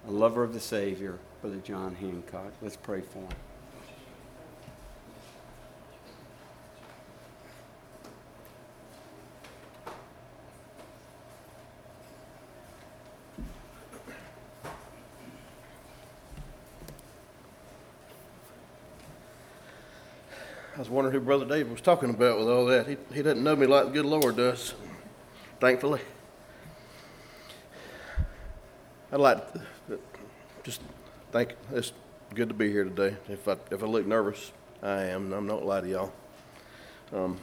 a lover of the Savior, Brother John Hancock. Let's pray for him. I was wondering who Brother David was talking about with all that. He doesn't know me like the good Lord does, thankfully. I'd like to just thank. It's good to be here today. If I look nervous, I am. I'm not lying to y'all.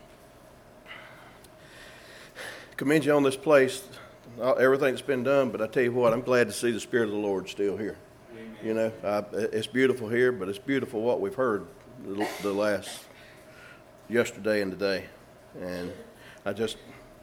Commend you on this place, everything that's been done. But I tell you what, I'm glad to see the Spirit of the Lord still here. Amen. You know, it's beautiful here, but it's beautiful what we've heard the last yesterday and today, and I just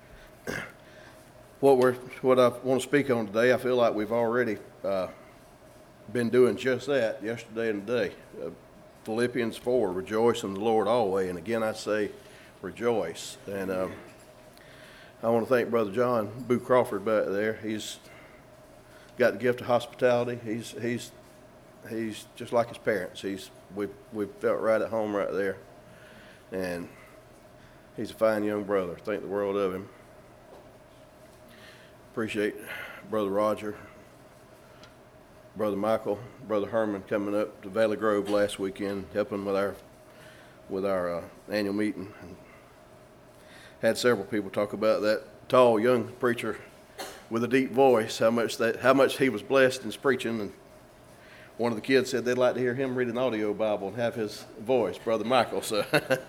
what I want to speak on today. I feel like we've already been doing just that yesterday and today. Philippians 4, rejoice in the Lord always, and again I say rejoice. And I want to thank Brother John Boo Crawford back there. He's got the gift of hospitality. He's just like his parents. We felt right at home right there, and he's a fine young brother. Think the world of him. Appreciate Brother Roger, Brother Michael, Brother Herman coming up to Valley Grove last weekend, helping with our annual meeting. And had several people talk about that tall young preacher with a deep voice, how much he was blessed in his preaching. And one of the kids said they'd like to hear him read an audio Bible and have his voice, Brother Michael. So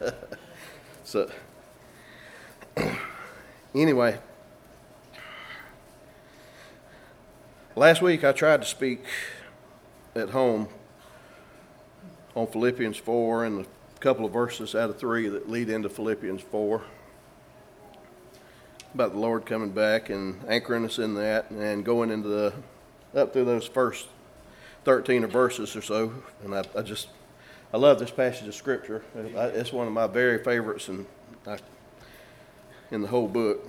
anyway, last week I tried to speak at home on Philippians 4 and a couple of verses out of 3 that lead into Philippians 4 about the Lord coming back and anchoring us in that and going into up through those first 13 verses or so. And I love this passage of Scripture. It's one of my very favorites in the whole book.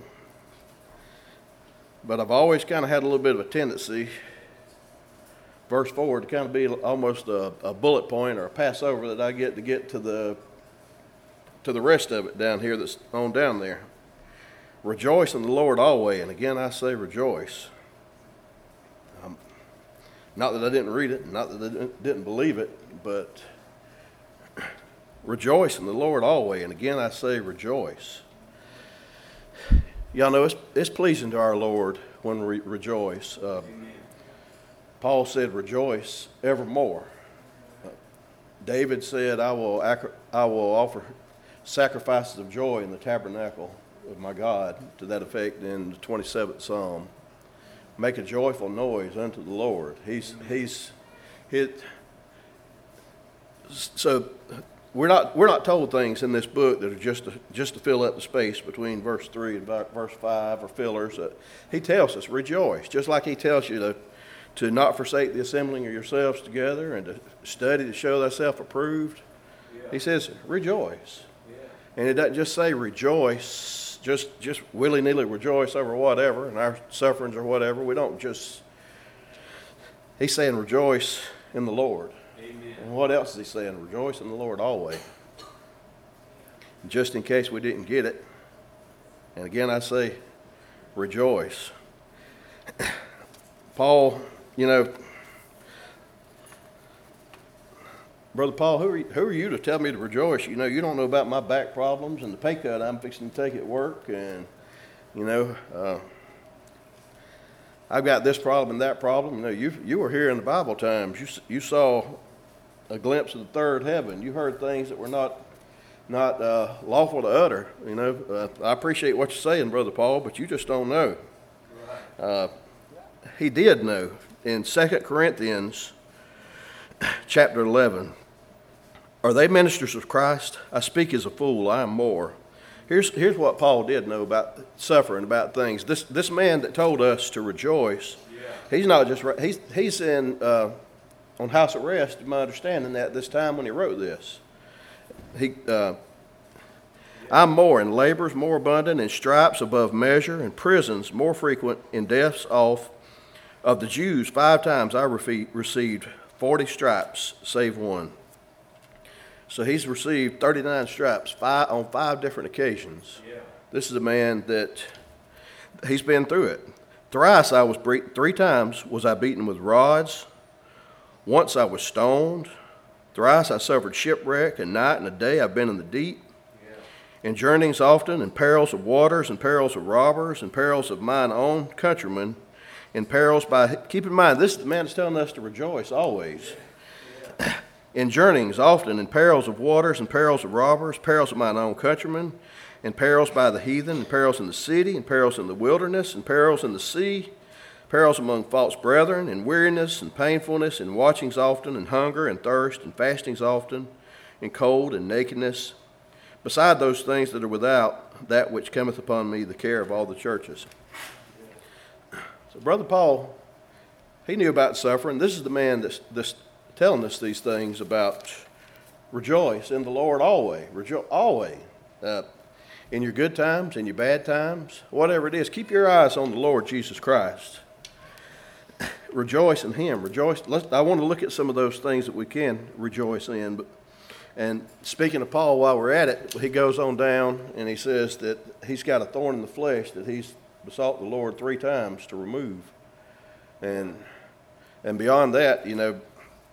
But I've always kind of had a little bit of a tendency, verse 4, to kind of be almost a bullet point or a passover that I get to the rest of it down here that's on down there. Rejoice in the Lord always, and again I say rejoice. Not that I didn't read it, not that I didn't believe it, but rejoice in the Lord always, and again I say rejoice. Y'all know it's pleasing to our Lord when we rejoice. Paul said, rejoice evermore. David said, I will offer sacrifices of joy in the tabernacle of my God, to that effect in the 27th Psalm. Make a joyful noise unto the Lord. So we're not told things in this book that are just to fill up the space between verse 3 and verse 5 or fillers. He tells us rejoice, just like he tells you to not forsake the assembling of yourselves together and to study to show thyself approved. Yeah. He says rejoice. Yeah. And it doesn't just say rejoice, just willy-nilly rejoice over whatever and our sufferings or whatever. We don't just. He's saying rejoice in the Lord. Amen. And what else is he saying? Rejoice in the Lord always. Just in case we didn't get it. And again I say rejoice. Paul, Brother Paul, who are you to tell me to rejoice? You don't know about my back problems and the pay cut I'm fixing to take at work, and I've got this problem and that problem. You were here in the Bible times. You saw a glimpse of the third heaven. You heard things that were not lawful to utter. I appreciate what you're saying, Brother Paul, but you just don't know. He did know in 2 Corinthians chapter 11. Are they ministers of Christ? I speak as a fool, I am more. Here's what Paul did know about suffering, about things. This man that told us to rejoice, he's not just he's in on house arrest, in my understanding, at this time when he wrote this. I'm more in labors more abundant, in stripes above measure, in prisons more frequent, in deaths oft. Of the Jews, 5 times I received 40 stripes, save one. So he's received 39 stripes on 5 different occasions. Yeah. This is a man that he's been through it. Thrice I was 3 times was I beaten with rods. Once I was stoned. Thrice I suffered shipwreck, and night and a day I've been in the deep. Yeah. In journeyings often, in perils of waters, and perils of robbers, and perils of mine own countrymen, in perils by, keep in mind, this man is telling us to rejoice always. Yeah. In journeyings often, in perils of waters, and perils of robbers, perils of mine own countrymen, in perils by the heathen, in perils in the city, in perils in the wilderness, in perils in the sea, perils among false brethren, in weariness and painfulness, in watchings often, in hunger and thirst, in fastings often, in cold and nakedness, beside those things that are without, that which cometh upon me, the care of all the churches. So Brother Paul, he knew about suffering. This is the man that's telling us these things about rejoice in the Lord always. Always. In your good times, in your bad times, whatever it is, keep your eyes on the Lord Jesus Christ. Rejoice in Him. Rejoice. I want to look at some of those things that we can rejoice in. And speaking of Paul, while we're at it, he goes on down and he says that he's got a thorn in the flesh that he's besought the Lord 3 times to remove. And beyond that, you know,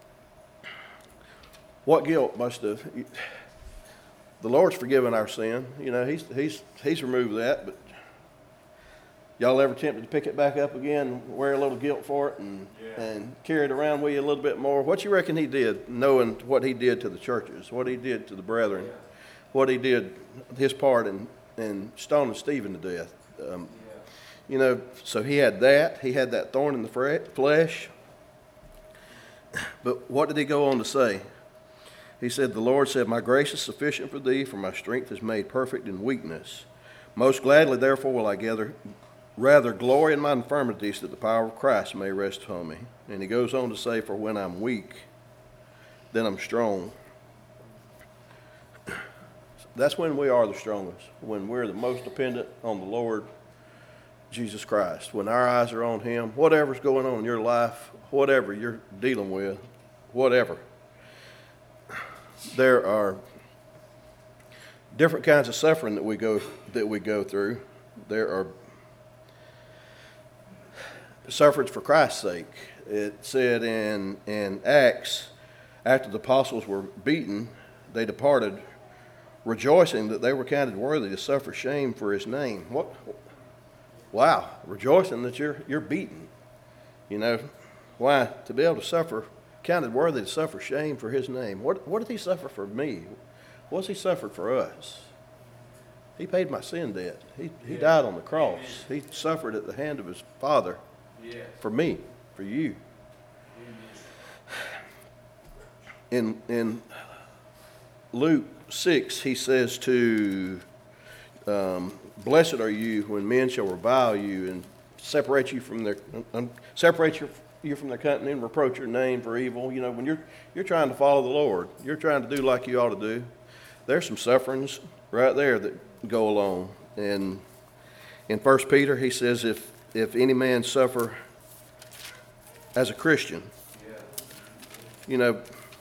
what guilt must have... The Lord's forgiven our sin. You know, He's removed that, but y'all ever tempted to pick it back up again, wear a little guilt for it, and carry it around with you a little bit more? What you reckon He did, knowing what He did to the churches, what He did to the brethren, what He did, His part in stoning Stephen to death? You know, so He had that thorn in the flesh. But what did He go on to say? He said, the Lord said, my grace is sufficient for thee, for my strength is made perfect in weakness. Most gladly, therefore, will I rather glory in my infirmities, that the power of Christ may rest upon me. And he goes on to say, for when I'm weak, then I'm strong. That's when we are the strongest, when we're the most dependent on the Lord Jesus Christ. When our eyes are on Him, whatever's going on in your life, whatever you're dealing with, whatever. There are different kinds of suffering that we go through. There are sufferings for Christ's sake. It said in Acts, after the apostles were beaten, they departed, rejoicing that they were counted worthy to suffer shame for His name. What? Wow! Rejoicing that you're beaten. You know why? To be able to suffer. Counted worthy to suffer shame for His name. What did He suffer for me? What's He suffered for us? He paid my sin debt. He died on the cross. He suffered at the hand of His Father for me, for you. In Luke 6, He says to, blessed are you when men shall revile you and separate you from their company and reproach your name for evil. You know, when you're trying to follow the Lord, you're trying to do like you ought to do, there's some sufferings right there that go along. And in 1 Peter, he says, if any man suffer as a Christian, you know,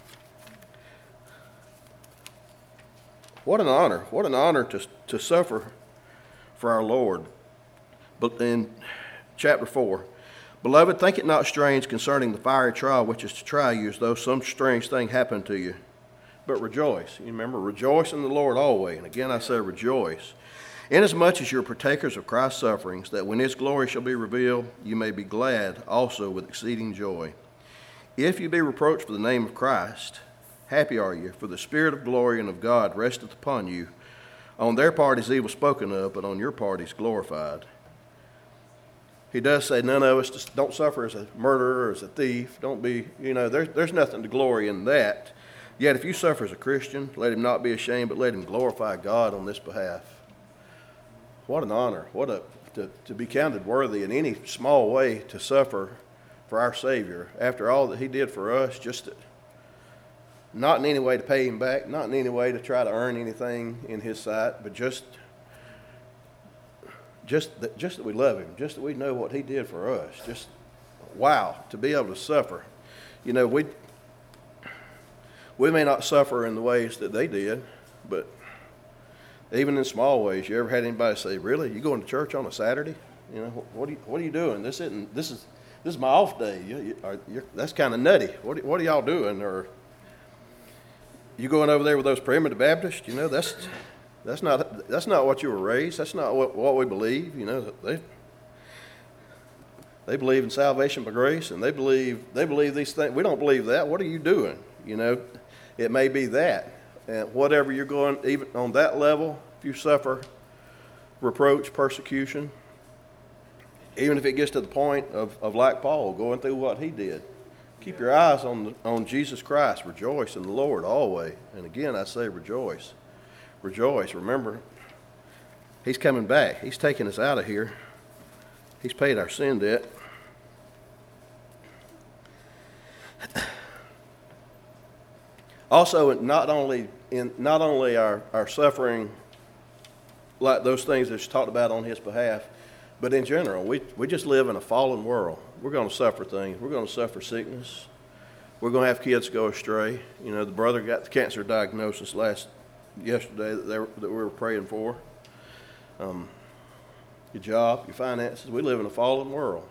what an honor to suffer for our Lord. But in chapter 4, beloved, think it not strange concerning the fiery trial which is to try you, as though some strange thing happened to you. But rejoice. You remember, rejoice in the Lord always. And again I say rejoice. Inasmuch as you're partakers of Christ's sufferings, that when His glory shall be revealed, you may be glad also with exceeding joy. If you be reproached for the name of Christ, happy are you, for the Spirit of glory and of God resteth upon you. On their part is evil spoken of, but on your part He's glorified. He does say none of us don't suffer as a murderer or as a thief. Don't be, you know, there's nothing to glory in that. Yet if you suffer as a Christian, let him not be ashamed, but let him glorify God on this behalf. What an honor. To be counted worthy in any small way to suffer for our Savior after all that He did for us, not in any way to pay Him back, not in any way to try to earn anything in His sight, but just that we love Him, just that we know what He did for us, wow, to be able to suffer. You know, we may not suffer in the ways that they did, but even in small ways. You ever had anybody say, "Really, you going to church on a Saturday? You know, what are you doing? This is my off day. That's kind of nutty. What are y'all doing?" Or, "You going over there with those primitive Baptists? You know, that's not what you were raised. That's not what we believe. You know, they believe in salvation by grace, and they believe these things. We don't believe that. What are you doing?" You know, it may be that. And whatever you're going, even on that level, if you suffer reproach, persecution, even if it gets to the point of like Paul, going through what he did, keep your eyes on Jesus Christ. Rejoice in the Lord always. And again, I say rejoice. Rejoice. Remember, he's coming back. He's taking us out of here. He's paid our sin debt. Also, not only our suffering, like those things that's talked about on his behalf, but in general, we just live in a fallen world. We're going to suffer things. We're going to suffer sickness. We're going to have kids go astray. You know, the brother got the cancer diagnosis yesterday that we were praying for. Your job, your finances. We live in a fallen world.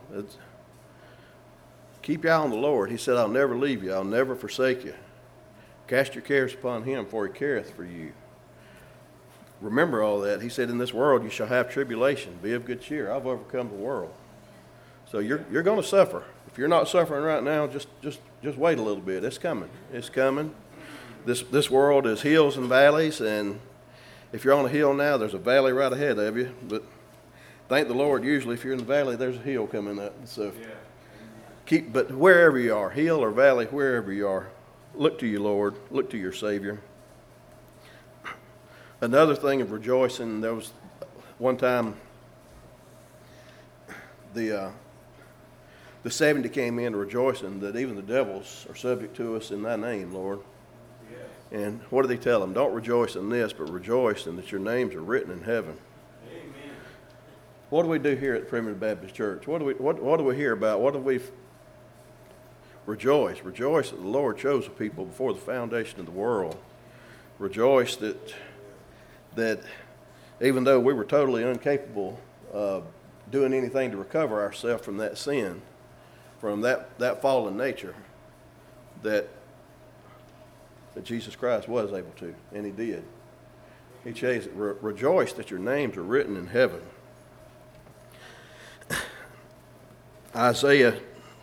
Keep your eye on the Lord. He said, "I'll never leave you. I'll never forsake you. Cast your cares upon him, for he careth for you." Remember all that. He said, "In this world you shall have tribulation. Be of good cheer. I've overcome the world." So you're going to suffer. If you're not suffering right now, just wait a little bit. It's coming. It's coming. This world is hills and valleys, and if you're on a hill now, there's a valley right ahead of you. But thank the Lord, usually if you're in the valley, there's a hill coming up. So but wherever you are, hill or valley, wherever you are, look to you, Lord. Look to your Savior. Another thing of rejoicing, there was one time the 70 came in rejoicing that even the devils are subject to us in thy name, Lord. Yeah. And what do they tell them? Don't rejoice in this, but rejoice in that your names are written in heaven. Amen. What do we do here at Primitive Baptist Church? What do we hear about? What do we rejoice? Rejoice that the Lord chose a people before the foundation of the world. Rejoice that even though we were totally incapable of doing anything to recover ourselves from that sin, from that fallen nature, that Jesus Christ was able to, and he did. He changed it. Rejoice that your names are written in heaven. Isaiah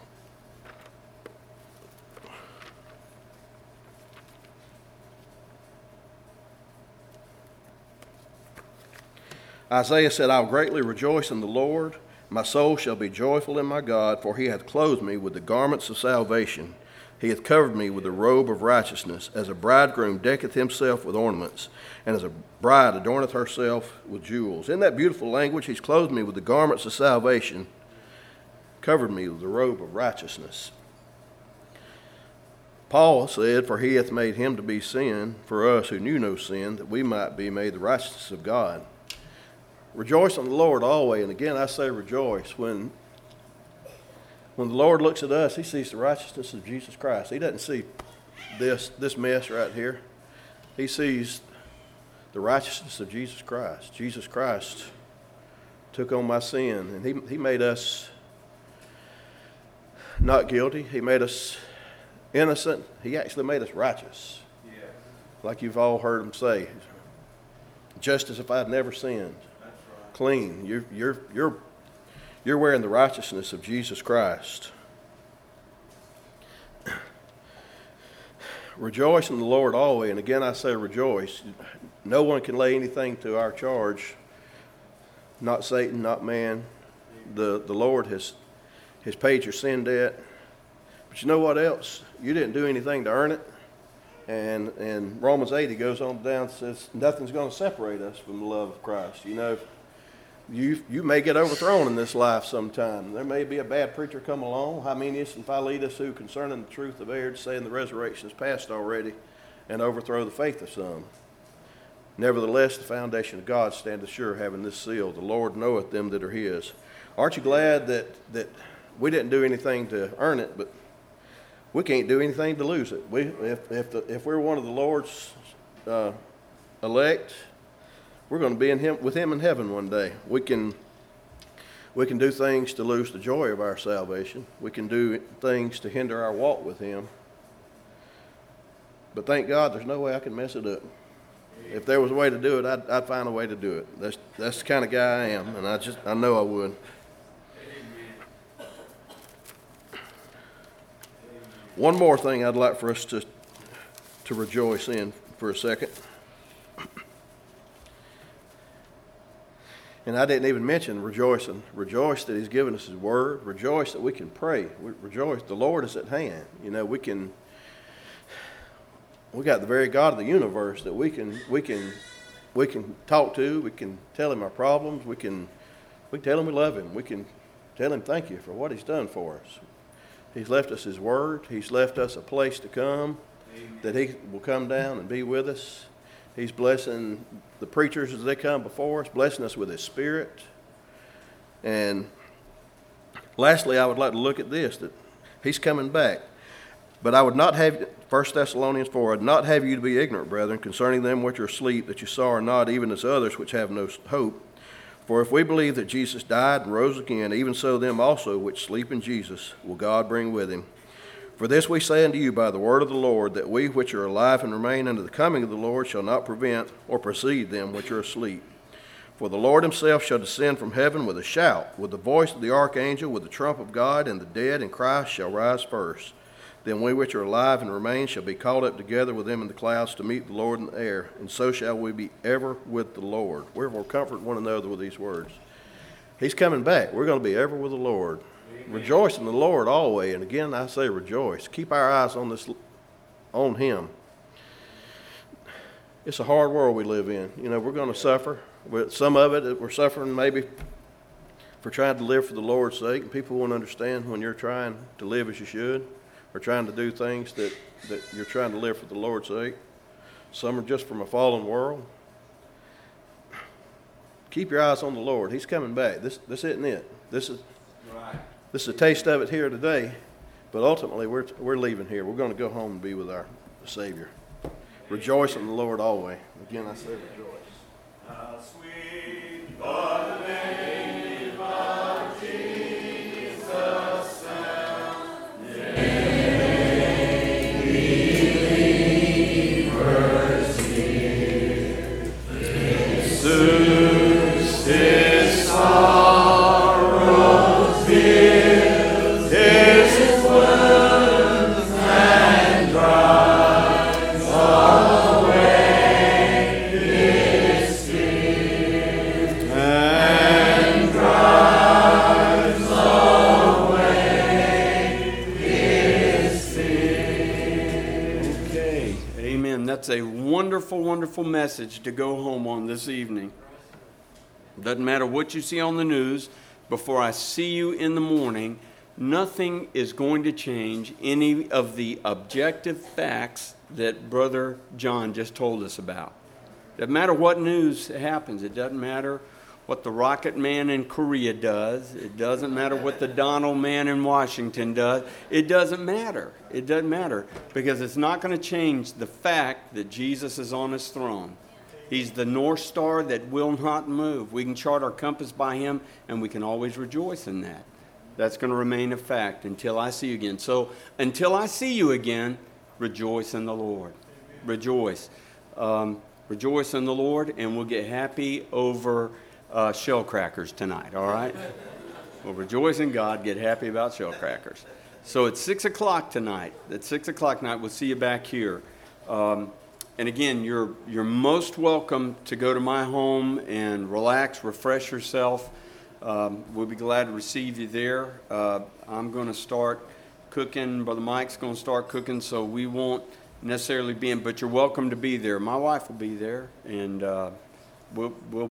said, "I'll greatly rejoice in the Lord. My soul shall be joyful in my God, for he hath clothed me with the garments of salvation. He hath covered me with the robe of righteousness, as a bridegroom decketh himself with ornaments, and as a bride adorneth herself with jewels." Isn't that beautiful language? He's clothed me with the garments of salvation, covered me with the robe of righteousness. Paul said, "For he hath made him to be sin for us who knew no sin, that we might be made the righteousness of God." Rejoice in the Lord always. And again, I say rejoice. When the Lord looks at us, he sees the righteousness of Jesus Christ. He doesn't see this mess right here. He sees the righteousness of Jesus Christ. Jesus Christ took on my sin, and he made us not guilty. He made us innocent. He actually made us righteous. Yeah. Like you've all heard him say, just as if I'd never sinned. Clean. You're wearing the righteousness of Jesus Christ. Rejoice in the Lord always. And again, I say rejoice. No one can lay anything to our charge. Not Satan, not man. The Lord has paid your sin debt. But you know what else? You didn't do anything to earn it. And Romans 8, he goes on down and says, nothing's going to separate us from the love of Christ. You know, you may get overthrown in this life sometime. There may be a bad preacher come along, Hymenaeus and Philetus, who concerning the truth of erred, saying the resurrection is past already, and overthrow the faith of some. Nevertheless, the foundation of God standeth sure, having this seal, the Lord knoweth them that are his. Aren't you glad that we didn't do anything to earn it, but we can't do anything to lose it. If we're one of the Lord's elect, we're going to be with Him in heaven one day. We can do things to lose the joy of our salvation. We can do things to hinder our walk with Him. But thank God there's no way I can mess it up. If there was a way to do it, I'd find a way to do it. That's the kind of guy I am, and I know I would. One more thing I'd like for us to rejoice in for a second. And I didn't even mention rejoicing. Rejoice that He's given us His Word. Rejoice that we can pray. Rejoice the Lord is at hand. You know, we got the very God of the universe that we can talk to. We can tell Him our problems. We can tell Him we love Him. We can tell Him thank you for what He's done for us. He's left us His Word. He's left us a place to come. Amen. That He will come down and be with us. He's blessing the preachers as they come before us, blessing us with His Spirit. And lastly, I would like to look at this, that He's coming back. But I would not have, 1 Thessalonians 4, I would not have you to be ignorant, brethren, concerning them which are asleep, that you sorrow not, even as others which have no hope. For if we believe that Jesus died and rose again, even so them also which sleep in Jesus will God bring with Him. For this we say unto you by the word of the Lord, that we which are alive and remain unto the coming of the Lord shall not prevent or precede them which are asleep. For the Lord Himself shall descend from heaven with a shout, with the voice of the archangel, with the trump of God, and the dead in Christ shall rise first. Then we which are alive and remain shall be caught up together with them in the clouds to meet the Lord in the air, and so shall we be ever with the Lord. Wherefore comfort one another with these words. He's coming back. We're going to be ever with the Lord. Amen. Rejoice in the Lord always. And again, I say rejoice. Keep our eyes on Him. It's a hard world we live in. You know, we're going to suffer. Some of it, we're suffering maybe for trying to live for the Lord's sake. And people won't understand when you're trying to live as you should, or trying to do things that you're trying to live for the Lord's sake. Some are just from a fallen world. Keep your eyes on the Lord. He's coming back. This isn't it. This is a taste of it here today, but ultimately we're leaving here. We're going to go home and be with our Savior. Rejoice in the Lord always. Again, I say rejoice. How sweet the name of Jesus sounds. Soothes his sorrows, fills his wounds, and drives away his fear, and drives away his fear. Okay, amen. That's a wonderful, wonderful message to go home on this evening. Doesn't matter what you see on the news, before I see you in the morning, nothing is going to change any of the objective facts that Brother John just told us about. Doesn't matter what news happens. It doesn't matter what the rocket man in Korea does. It doesn't matter what the Donald man in Washington does. It doesn't matter. It doesn't matter, because it's not going to change the fact that Jesus is on His throne. He's the North Star that will not move. We can chart our compass by Him, and we can always rejoice in that. That's going to remain a fact until I see you again. So until I see you again, rejoice in the Lord. Rejoice. Rejoice in the Lord, and we'll get happy over shell crackers tonight, all right? We'll rejoice in God, get happy about shell crackers. So it's 6 o'clock tonight. At 6 o'clock tonight, we'll see you back here. And again, you're most welcome to go to my home and relax, refresh yourself. We'll be glad to receive you there. I'm going to start cooking. Brother Mike's going to start cooking, so we won't necessarily be in, but you're welcome to be there. My wife will be there, and we'll